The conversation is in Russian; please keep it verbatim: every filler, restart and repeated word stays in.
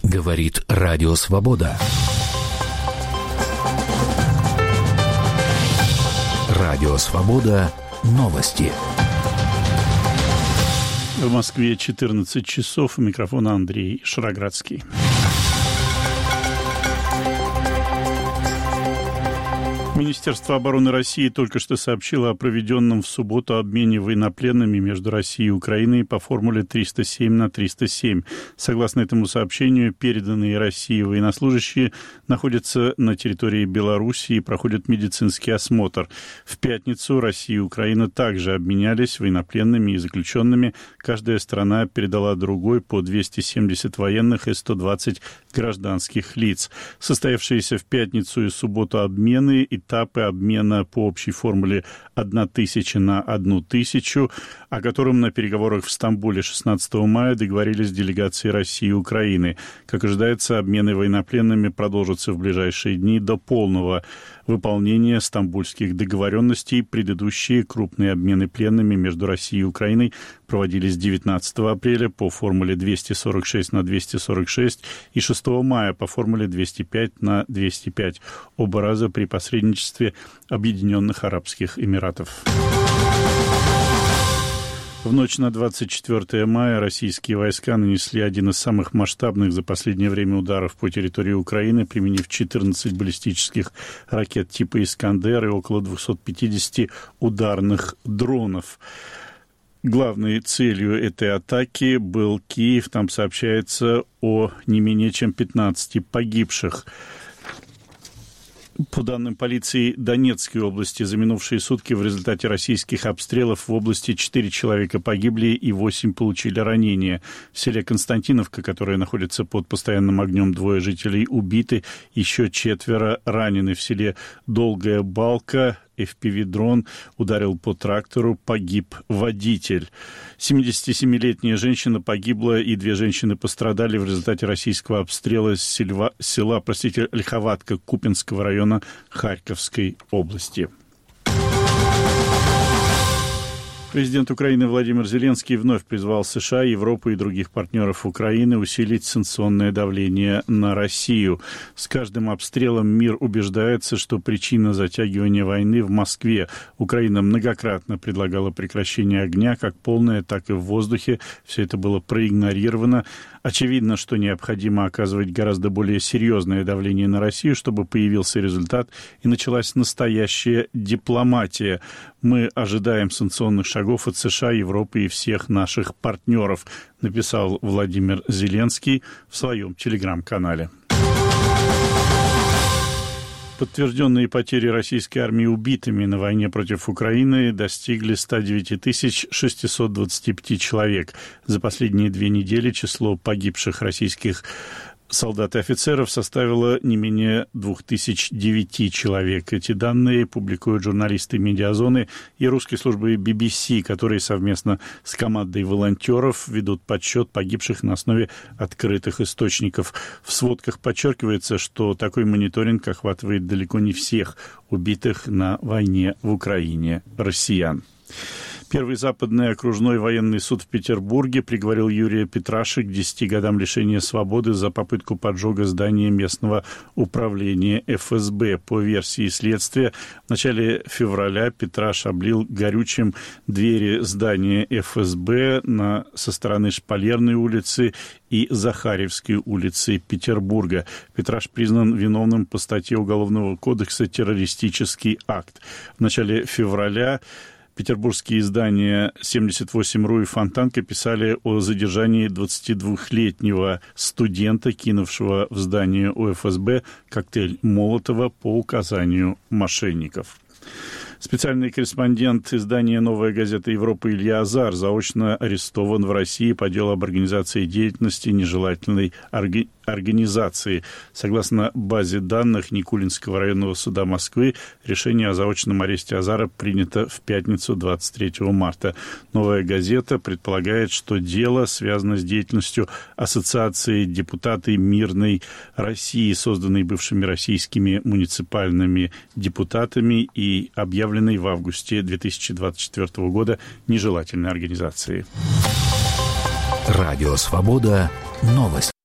Говорит Радио Свобода. Радио Свобода. Новости. В Москве четырнадцать часов. У микрофона Андрей Шароградский. Министерство обороны России только что сообщило о проведенном в субботу обмене военнопленными между Россией и Украиной по формуле триста семь на триста семь. Согласно этому сообщению, переданные России военнослужащие находятся на территории Белоруссии и проходят медицинский осмотр. В пятницу Россия и Украина также обменялись военнопленными и заключенными. Каждая страна передала другой по двести семьдесят военных и сто двадцать гражданских лиц. Состоявшиеся в пятницу и субботу обмены и этапы обмена по общей формуле одна тысяча на одну тысячу, о котором на переговорах в Стамбуле шестнадцатого мая договорились делегации России и Украины. Как ожидается, обмены военнопленными продолжатся в ближайшие дни до полного выполнения стамбульских договоренностей. Предыдущие крупные обмены пленными между Россией и Украиной проводились девятнадцатого апреля по формуле двести сорок шесть на двести сорок шесть и шестого мая по формуле двести пять на двести пять, оба раза при посредничестве Объединенных Арабских Эмиратов. В ночь на двадцать четвёртое мая российские войска нанесли один из самых масштабных за последнее время ударов по территории Украины, применив четырнадцать баллистических ракет типа «Искандер» и около двести пятьдесят ударных дронов. Главной целью этой атаки был Киев. Там сообщается о не менее чем пятнадцати погибших. По данным полиции Донецкой области, за минувшие сутки в результате российских обстрелов в области четыре человека погибли и восемь получили ранения. В селе Константиновка, которое находится под постоянным огнем, двое жителей убиты, еще четверо ранены. В селе Долгая Балка эф пи ви-дрон ударил по трактору, погиб водитель. семидесятисемилетняя женщина погибла и две женщины пострадали в результате российского обстрела с села, села простите, Ольховатка Купинского района Харьковской области. Президент Украины Владимир Зеленский вновь призвал США, Европу и других партнеров Украины усилить санкционное давление на Россию. С каждым обстрелом мир убеждается, что причина затягивания войны в Москве. Украина многократно предлагала прекращение огня, как полное, так и в воздухе. Все это было проигнорировано. Очевидно, что необходимо оказывать гораздо более серьезное давление на Россию, чтобы появился результат и началась настоящая дипломатия. Мы ожидаем санкционных шагов от США, Европы и всех наших партнеров, написал Владимир Зеленский в своем телеграм-канале. Подтвержденные потери российской армии убитыми на войне против Украины достигли ста девяти тысяч шестисот двадцати пяти человек. За последние две недели число погибших российских солдат и офицеров составило не менее двух тысяч девяти человек. Эти данные публикуют журналисты «Медиазоны» и русской службы би би си, которые совместно с командой волонтеров ведут подсчет погибших на основе открытых источников. В сводках подчеркивается, что такой мониторинг охватывает далеко не всех убитых на войне в Украине россиян. Первый западный окружной военный суд в Петербурге приговорил Юрия Петраши к десяти годам лишения свободы за попытку поджога здания местного управления эф эс бэ. По версии следствия, в начале февраля Петраш облил горючим двери здания эф эс бэ на, со стороны Шпалерной улицы и Захарьевской улицы Петербурга. Петраш признан виновным по статье Уголовного кодекса «Террористический акт». В начале февраля петербургские издания «семьдесят восемь РУ» и «Фонтанка» писали о задержании двадцатидвухлетнего студента, кинувшего в здание у эф эс бэ коктейль Молотова по указанию мошенников. Специальный корреспондент издания «Новая газета Европы» Илья Азар заочно арестован в России по делу об организации деятельности нежелательной орги... организации. Согласно базе данных Никулинского районного суда Москвы, решение о заочном аресте Азара принято в пятницу двадцать третьего марта. «Новая газета» предполагает, что дело связано с деятельностью Ассоциации депутаты Мирной России, созданной бывшими российскими муниципальными депутатами и объявленной в августе две тысячи двадцать четвёртого года нежелательной организацией. Радио «Свобода». Новости.